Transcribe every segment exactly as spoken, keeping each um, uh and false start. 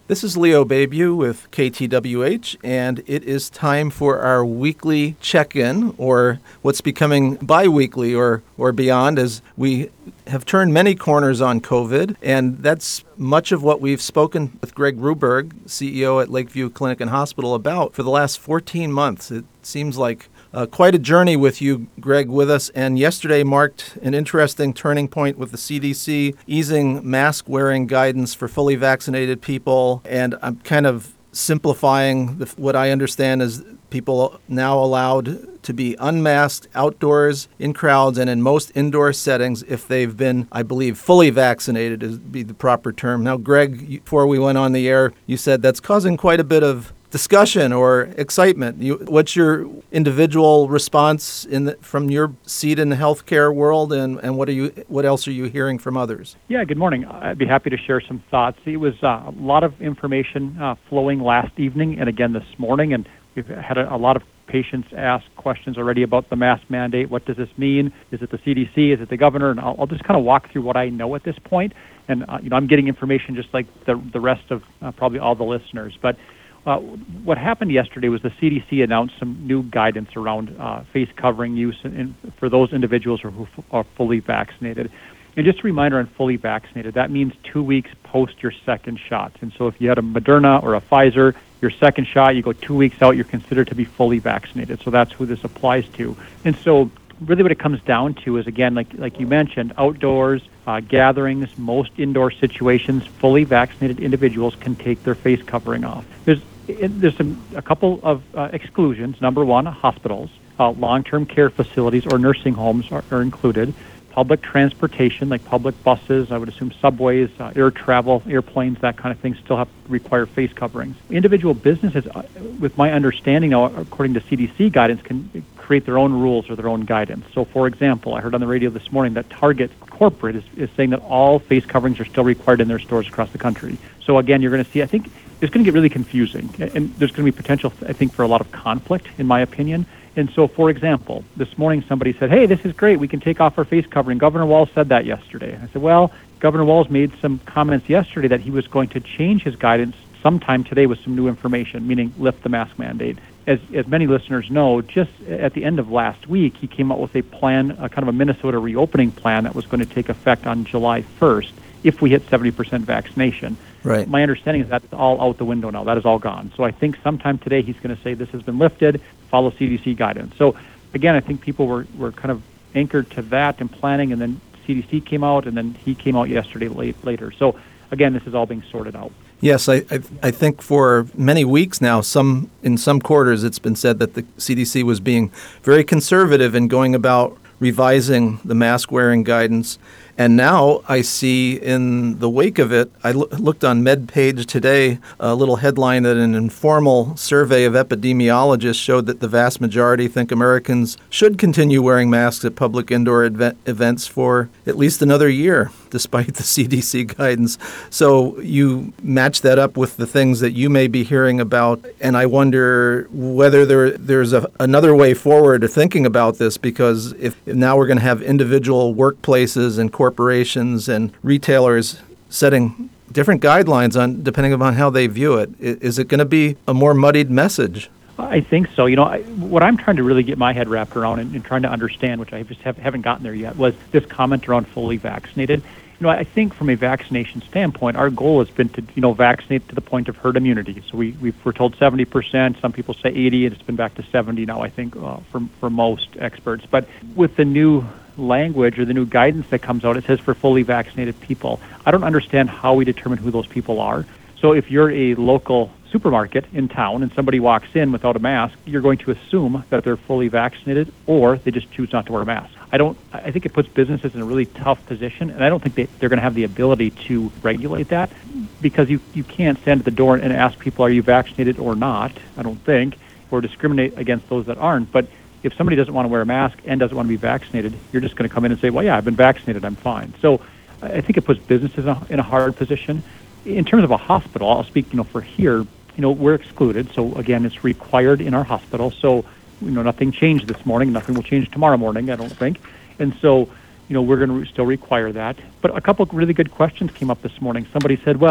This is Leo Bayview with K T W H, and it is time for our weekly check-in, or what's becoming bi-weekly or, or beyond, as we have turned many corners on COVID, and that's much of what we've spoken with Greg Ruberg, C E O at Lakeview Clinic and Hospital, about for the last fourteen months. It seems like Uh, quite a journey with you, Greg, with us. And yesterday marked an interesting turning point with the C D C easing mask-wearing guidance for fully vaccinated people. And I'm kind of simplifying the, what I understand is people now allowed to be unmasked outdoors, in crowds, and in most indoor settings if they've been, I believe, fully vaccinated is be the proper term. Now, Greg, before we went on the air, you said that's causing quite a bit of discussion or excitement. You, what's your individual response in the, from your seat in the healthcare world, and, and what are you? What else are you hearing from others? Yeah, good morning. I'd be happy to share some thoughts. It was uh, a lot of information uh, flowing last evening and again this morning, and we've had a, a lot of patients ask questions already about the mask mandate. What does this mean? Is it the C D C? Is it the governor? And I'll, I'll just kind of walk through what I know at this point. And uh, you know, I'm getting information just like the the rest of uh, probably all the listeners, but. Uh, what happened yesterday was the C D C announced some new guidance around uh, face covering use in, in, for those individuals who f- are fully vaccinated. And just a reminder on fully vaccinated, that means two weeks post your second shots. And so if you had a Moderna or a Pfizer, your second shot, you go two weeks out, you're considered to be fully vaccinated. So that's who this applies to. And so really what it comes down to is, again, like like you mentioned, outdoors, uh, gatherings, most indoor situations, fully vaccinated individuals can take their face covering off. There's There's some, a couple of uh, exclusions. Number one, hospitals, uh, long-term care facilities or nursing homes are, are included. Public transportation, like public buses, I would assume subways, uh, air travel, airplanes, that kind of thing, still have to require face coverings. Individual businesses, uh, with my understanding now, according to C D C guidance, can create their own rules or their own guidance. So, for example, I heard on the radio this morning that Target corporate is, is saying that all face coverings are still required in their stores across the country. So, again, you're going to see, I think, it's going to get really confusing, and there's going to be potential, I think, for a lot of conflict, in my opinion. And so, for example, this morning somebody said, hey, this is great, we can take off our face covering. Governor Walz said that yesterday. I said, well, Governor Walz made some comments yesterday that he was going to change his guidance sometime today with some new information, meaning lift the mask mandate. As, as many listeners know, just at the end of last week, he came out with a plan, a kind of a Minnesota reopening plan that was going to take effect on July first if we hit seventy percent vaccination. Right. My understanding is that's all out the window now. That is all gone. So I think sometime today he's going to say this has been lifted, follow C D C guidance. So, again, I think people were, were kind of anchored to that and planning, and then C D C came out, and then he came out yesterday late, later. So, again, this is all being sorted out. Yes, I, I I think for many weeks now, some in some quarters, it's been said that the C D C was being very conservative in going about revising the mask-wearing guidance. And now I see in the wake of it, I lo- looked on MedPage today, a little headline that an informal survey of epidemiologists showed that the vast majority think Americans should continue wearing masks at public indoor event- events for at least another year, despite the C D C guidance. So you match that up with the things that you may be hearing about, and I wonder whether there there's a, another way forward to thinking about this, because if, if now we're going to have individual workplaces and corporations and retailers setting different guidelines on depending upon how they view it. Is it going to be a more muddied message? I think so. You know, I, what I'm trying to really get my head wrapped around and, and trying to understand, which I just have, haven't gotten there yet, was this comment around fully vaccinated. You know, I think from a vaccination standpoint, our goal has been to, you know, vaccinate to the point of herd immunity. So we, we we're told seventy percent. Some people say eighty, and it's been back to seventy now, I think, uh, for, for most experts. But with the new language or the new guidance that comes out, it says for fully vaccinated people. I don't understand how we determine who those people are. So if you're a local supermarket in town and somebody walks in without a mask, you're going to assume that they're fully vaccinated, or they just choose not to wear a mask. I don't. I think it puts businesses in a really tough position, and I don't think they, they're going to have the ability to regulate that, because you, you can't stand at the door and ask people, are you vaccinated or not, I don't think, or discriminate against those that aren't. But if somebody doesn't want to wear a mask and doesn't want to be vaccinated, you're just going to come in and say, well, yeah, I've been vaccinated, I'm fine. So I think it puts businesses in a hard position. In terms of a hospital, I'll speak, you know, for here, you know, we're excluded. So, again, it's required in our hospital. So, you know, nothing changed this morning. Nothing will change tomorrow morning, I don't think. And so, you know, we're going to still require that. But a couple of really good questions came up this morning. Somebody said, well,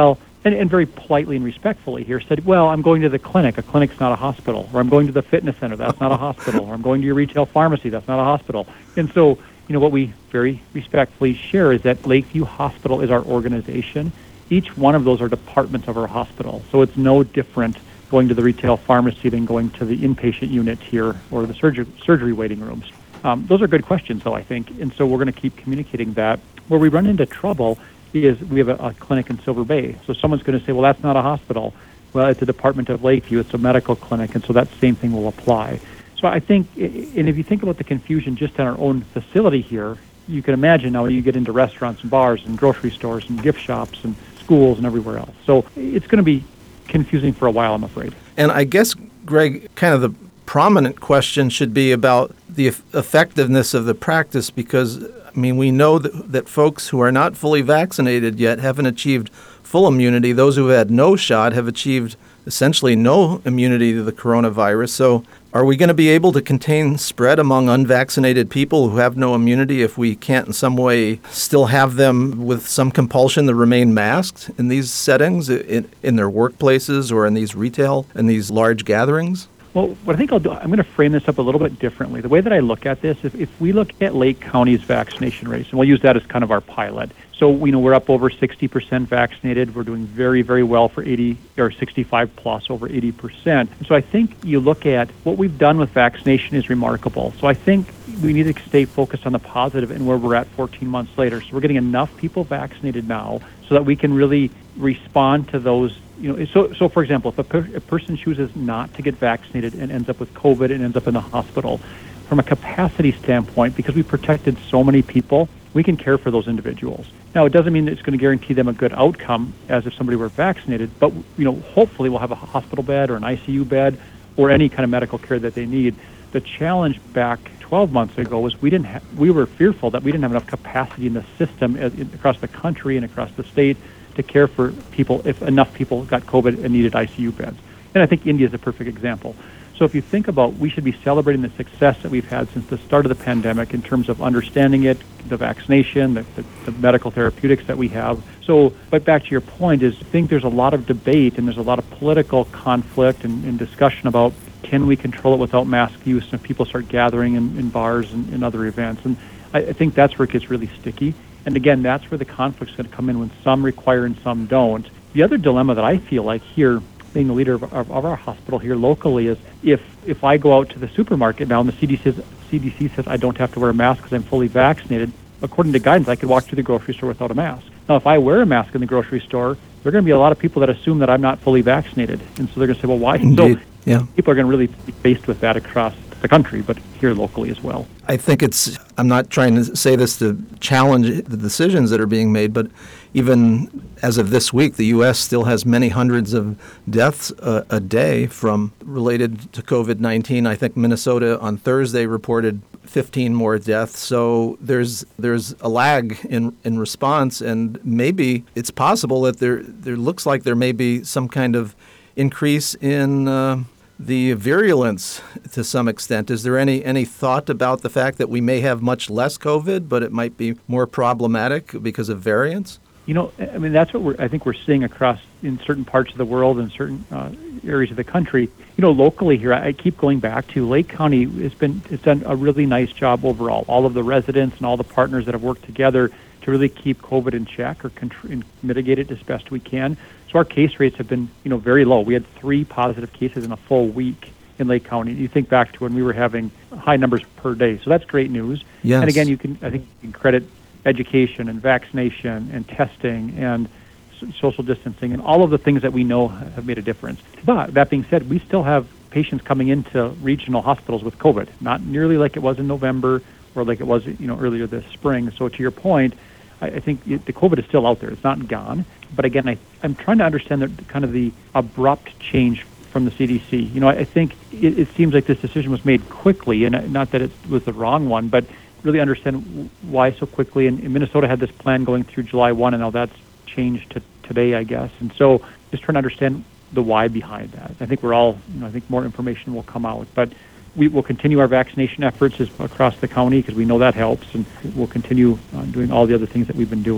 and, and very politely and respectfully here said, well, I'm going to the clinic. A clinic's not a hospital. Or I'm going to the fitness center. That's not a hospital. Or I'm going to your retail pharmacy. That's not a hospital. And so, you know, what we very respectfully share is that Lakeview Hospital is our organization. Each one of those are departments of our hospital. So it's no different going to the retail pharmacy than going to the inpatient unit here or the surgery, surgery waiting rooms. Um, those are good questions, though, I think. And so we're going to keep communicating that. Where we run into trouble is we have a, a clinic in Silver Bay. So someone's going to say, well, that's not a hospital. Well, it's a department of Lakeview. It's a medical clinic. And so that same thing will apply. So I think, and if you think about the confusion just in our own facility here, you can imagine now you get into restaurants and bars and grocery stores and gift shops and schools and everywhere else. So it's going to be confusing for a while, I'm afraid. And I guess, Greg, kind of the prominent question should be about the effectiveness of the practice because, I mean, we know that, that folks who are not fully vaccinated yet haven't achieved full immunity. Those who have had no shot have achieved essentially no immunity to the coronavirus. So are we going to be able to contain spread among unvaccinated people who have no immunity if we can't in some way still have them with some compulsion to remain masked in these settings, in, in their workplaces or in these retail and these large gatherings? Well, what I think I'll do, I'm going to frame this up a little bit differently. The way that I look at this, if, if we look at Lake County's vaccination rates, and we'll use that as kind of our pilot. So, you know, we're up over sixty percent vaccinated. We're doing very, very well for eighty or sixty-five plus, over eighty percent. And so I think you look at what we've done with vaccination is remarkable. So I think we need to stay focused on the positive and where we're at fourteen months later. So we're getting enough people vaccinated now so that we can really respond to those. You know, so, so for example, if a, per, a person chooses not to get vaccinated and ends up with COVID and ends up in the hospital, from a capacity standpoint, because we protected so many people, we can care for those individuals. Now, it doesn't mean that it's going to guarantee them a good outcome as if somebody were vaccinated, but, you know, hopefully we'll have a hospital bed or an I C U bed or any kind of medical care that they need. The challenge back twelve months ago was we didn't ha- we were fearful that we didn't have enough capacity in the system as, in, across the country and across the state to care for people if enough people got COVID and needed I C U beds. And I think India is a perfect example. So if you think about, we should be celebrating the success that we've had since the start of the pandemic in terms of understanding it, the vaccination, the, the, the medical therapeutics that we have. So, but back to your point is, I think there's a lot of debate and there's a lot of political conflict and, and discussion about can we control it without mask use and if people start gathering in, in bars and, and other events. And I, I think that's where it gets really sticky. And again, that's where the conflict's going to come in when some require and some don't. The other dilemma that I feel like here, being the leader of, of, of our hospital here locally, is if if I go out to the supermarket now and the C D C says, C D C says I don't have to wear a mask because I'm fully vaccinated, according to guidance, I could walk through the grocery store without a mask. Now, if I wear a mask in the grocery store, there are going to be a lot of people that assume that I'm not fully vaccinated. And so they're going to say, well, why? Indeed. So yeah. People are going to really be faced with that across the country, but here locally as well. I think it's, I'm not trying to say this to challenge the decisions that are being made, but even as of this week, the U S still has many hundreds of deaths a, a day from related to COVID nineteen. I think Minnesota on Thursday reported fifteen more deaths. So there's there's a lag in, in response, and maybe it's possible that there there looks like there may be some kind of increase in uh, the virulence to some extent. Is there any, any thought about the fact that we may have much less COVID, but it might be more problematic because of variants? You know, I mean, that's what we're, I think we're seeing across in certain parts of the world and certain uh, areas of the country. You know, locally here, I keep going back to Lake County has been, it's done a really nice job overall. All of the residents and all the partners that have worked together to really keep COVID in check or contr- and mitigate it as best we can. So our case rates have been, you know, very low. We had three positive cases in a full week in Lake County. You think back to when we were having high numbers per day. So that's great news. Yes. And again, you can, I think you can credit education and vaccination and testing and s- social distancing and all of the things that we know have made a difference. But that being said, we still have patients coming into regional hospitals with COVID, not nearly like it was in November or like it was, you know, earlier this spring. So to your point, I, I think it, the COVID is still out there. It's not gone. But again, I, I'm trying to understand the kind of the abrupt change from the C D C. You know, I, I think it, it seems like this decision was made quickly, and not that it was the wrong one, but really understand why so quickly. And, and Minnesota had this plan going through July first, and now that's changed to today, I guess. And so just trying to understand the why behind that. I think we're all, you know, I think more information will come out. But we will continue our vaccination efforts as, across the county because we know that helps, and we'll continue uh, doing all the other things that we've been doing.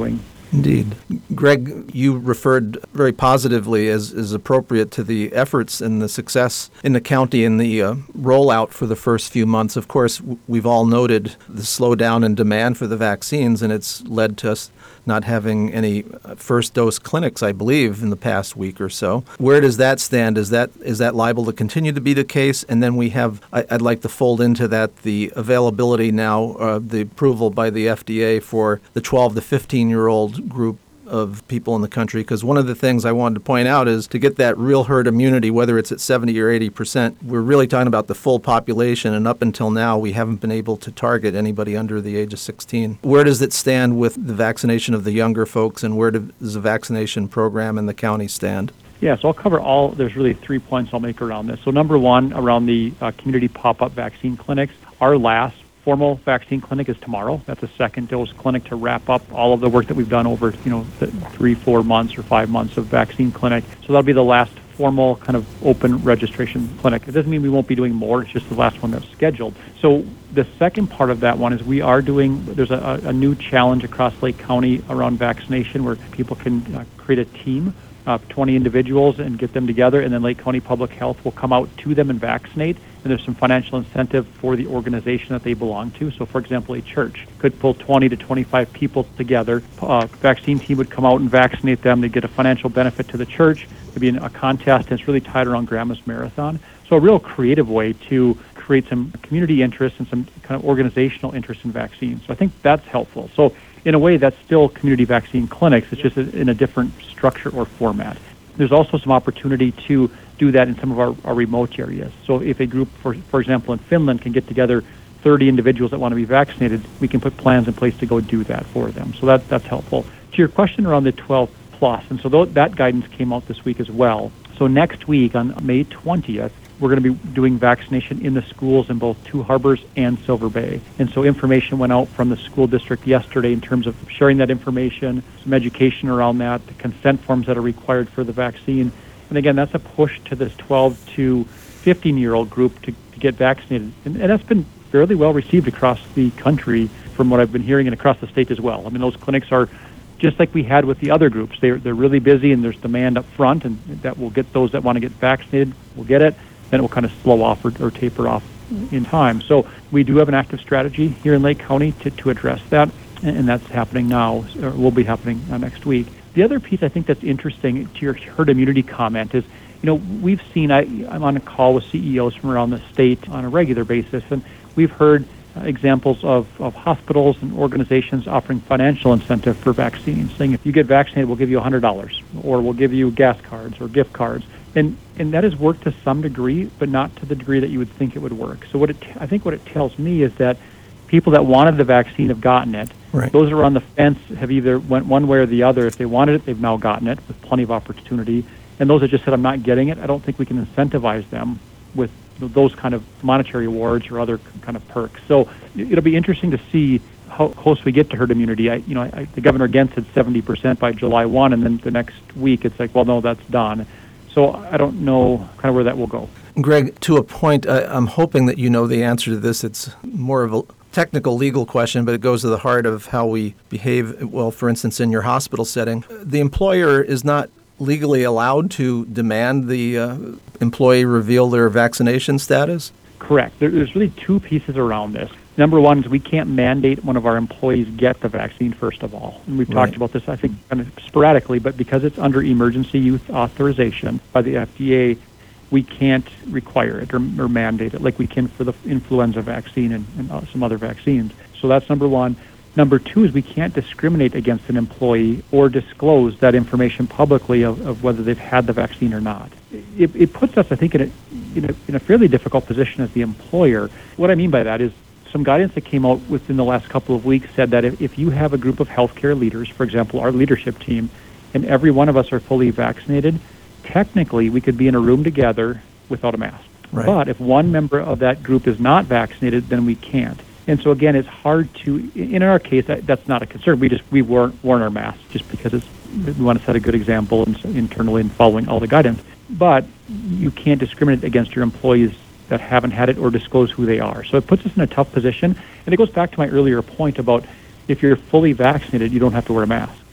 Indeed. Greg, you referred very positively, as is appropriate, to the efforts and the success in the county in the uh, rollout for the first few months. Of course, w- we've all noted the slowdown in demand for the vaccines, and it's led to us not having any first dose clinics, I believe, in the past week or so. Where does that stand? Is that is that liable to continue to be the case? And then we have, I, I'd like to fold into that the availability now, uh, the approval by the F D A for the twelve to fifteen-year-old group of people in the country, because one of the things I wanted to point out is to get that real herd immunity, whether it's at seventy or eighty percent, we're really talking about the full population, and up until now we haven't been able to target anybody under the age of sixteen. Where does it stand with the vaccination of the younger folks, and where does the vaccination program in the county stand? Yeah, so I'll cover all, there's really three points I'll make around this. So number one, around the uh, community pop-up vaccine clinics, our last formal vaccine clinic is tomorrow. That's a second dose clinic to wrap up all of the work that we've done over, you know, th- three, four months or five months of vaccine clinic. So that'll be the last formal kind of open registration clinic. It doesn't mean we won't be doing more. It's just the last one that's scheduled. So the second part of that one is we are doing, there's a, a new challenge across Lake County around vaccination where people can uh, create a team of twenty individuals and get them together, and then Lake County Public Health will come out to them and vaccinate. And there's some financial incentive for the organization that they belong to. So, for example, a church could pull twenty to twenty-five people together. A vaccine team would come out and vaccinate them. They'd get a financial benefit to the church. There'd be a contest, and it's really tied around Grandma's Marathon. So a real creative way to create some community interest and some kind of organizational interest in vaccines. So I think that's helpful. So in a way, that's still community vaccine clinics. It's just in a different structure or format. There's also some opportunity to do that in some of our, our remote areas. So if a group, for, for example, in Finland can get together thirty individuals that want to be vaccinated, we can put plans in place to go do that for them. So that that's helpful. To your question around the twelve plus, and so th- that guidance came out this week as well. So next week on May twentieth, we're going to be doing vaccination in the schools in both Two Harbors and Silver Bay. And so information went out from the school district yesterday in terms of sharing that information, some education around that, the consent forms that are required for the vaccine. And again, that's a push to this twelve to fifteen-year-old group to, to get vaccinated. And, and that's been fairly well received across the country from what I've been hearing, and across the state as well. I mean, those clinics are just like we had with the other groups. They're, they're really busy, and there's demand up front, and that will get those that want to get vaccinated will get it. Then it will kind of slow off or, or taper off in time. So we do have an active strategy here in Lake County to, to address that, and, and that's happening now, or will be happening uh, next week. The other piece I think that's interesting to your herd immunity comment is, you know, we've seen, I, I'm on a call with C E Os from around the state on a regular basis, and we've heard uh, examples of, of hospitals and organizations offering financial incentive for vaccines, saying if you get vaccinated, we'll give you one hundred dollars, or we'll give you gas cards or gift cards. And and that has worked to some degree, but not to the degree that you would think it would work. So what it, I think what it tells me is that people that wanted the vaccine have gotten it. Right. Those that are on the fence have either went one way or the other. If they wanted it, they've now gotten it with plenty of opportunity. And those that just said, I'm not getting it, I don't think we can incentivize them with those kind of monetary awards or other kind of perks. So it'll be interesting to see how close we get to herd immunity. I, you know, I, the governor again said seventy percent by July first, and then the next week it's like, well, no, that's done. So I don't know kind of where that will go. Greg, to a point, I, I'm hoping that you know the answer to this. It's more of a technical legal question, but it goes to the heart of how we behave. Well, for instance, in your hospital setting, the employer is not legally allowed to demand the uh, employee reveal their vaccination status? Correct. There, there's really two pieces around this. Number one is we can't mandate one of our employees get the vaccine, first of all. And we've Right. talked about this, I think, kind of sporadically, but because it's under emergency use authorization by the F D A, we can't require it or, or mandate it like we can for the influenza vaccine and, and uh, some other vaccines. So that's number one. Number two is we can't discriminate against an employee or disclose that information publicly of, of whether they've had the vaccine or not. It, it puts us, I think, in a, in a in a fairly difficult position as the employer. What I mean by that is some guidance that came out within the last couple of weeks said that if, if you have a group of healthcare leaders, for example, our leadership team, and every one of us are fully vaccinated, technically we could be in a room together without a mask. Right. But if one member of that group is not vaccinated, then we can't. And so again, it's hard to, in our case, that, that's not a concern. We just, we weren't worn our masks just because it's, we want to set a good example and internally in following all the guidance. But you can't discriminate against your employees that haven't had it or disclose who they are. So it puts us in a tough position. And it goes back to my earlier point about if you're fully vaccinated, you don't have to wear a mask.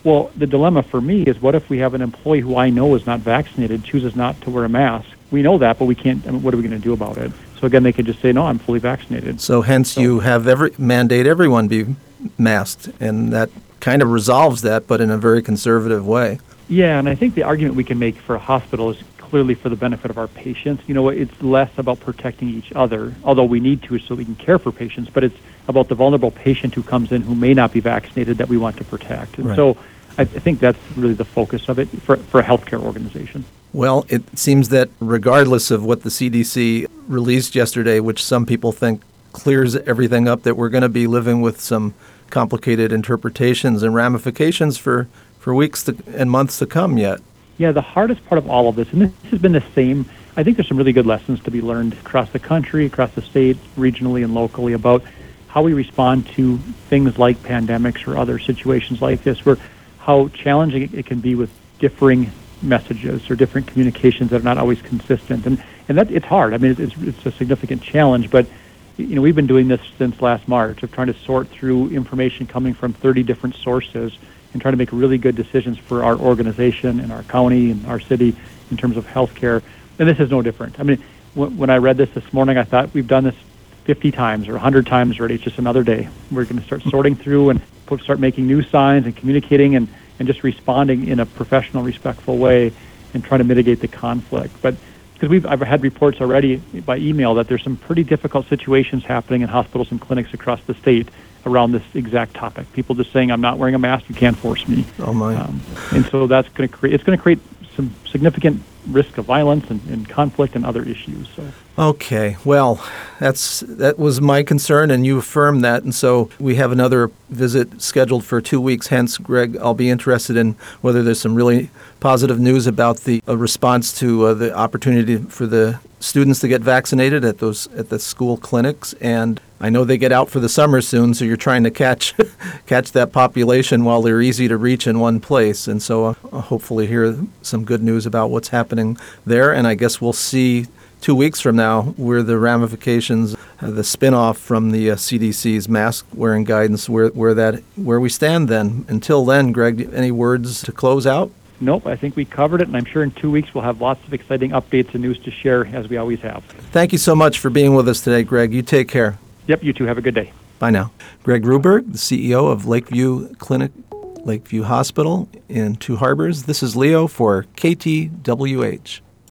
Well, the dilemma for me is, what if we have an employee who I know is not vaccinated, chooses not to wear a mask? We know that, but we can't. I mean, what are we going to do about it? So again, they could just say, no, I'm fully vaccinated. So hence So- you have every mandate everyone be masked, and that kind of resolves that, but in a very conservative way. Yeah, and I think the argument we can make for a hospital is clearly for the benefit of our patients. You know, it's less about protecting each other, although we need to so we can care for patients, but it's about the vulnerable patient who comes in who may not be vaccinated that we want to protect. And Right. so I, I think that's really the focus of it for, for a healthcare organization. Well, it seems that regardless of what the C D C released yesterday, which some people think clears everything up, that we're going to be living with some complicated interpretations and ramifications for, for weeks to, and months to come yet. Yeah, the hardest part of all of this, and this has been the same, I think there's some really good lessons to be learned across the country, across the state, regionally and locally, about how we respond to things like pandemics or other situations like this, where how challenging it can be with differing messages or different communications that are not always consistent. And and that it's hard. I mean, it's it's a significant challenge, but you know, we've been doing this since last March, of trying to sort through information coming from thirty different sources and trying to make really good decisions for our organization and our county and our city in terms of healthcare. And this is no different. I mean, w- when I read this this morning, I thought we've done this fifty times or one hundred times already. It's just another day. We're going to start sorting through and put, start making new signs and communicating and, and just responding in a professional, respectful way and trying to mitigate the conflict. But because we've I've had reports already by email that there's some pretty difficult situations happening in hospitals and clinics across the state around this exact topic. People just saying, I'm not wearing a mask, you can't force me. Oh, my. Um, and so that's going to create, it's going to create some significant risk of violence and, and conflict and other issues. So. Okay, well, that's that was my concern, and you affirmed that, and so we have another visit scheduled for two weeks hence. Greg, I'll be interested in whether there's some really positive news about the uh, response to uh, the opportunity for the students to get vaccinated at those at the school clinics, and I know they get out for the summer soon, so you're trying to catch catch that population while they're easy to reach in one place, and so uh, I'll hopefully hear some good news about what's happening there, and I guess we'll see two weeks from now where the ramifications, uh, the spin-off from the uh, C D C's mask-wearing guidance, where where that where we stand then. Until then, Greg, any words to close out? Nope, I think we covered it, and I'm sure in two weeks we'll have lots of exciting updates and news to share, as we always have. Thank you so much for being with us today, Greg. You take care. Yep, you two have a good day. Bye now. Greg Ruberg, the C E O of Lakeview Clinic, Lakeview Hospital in Two Harbors. This is Leo for K T W H.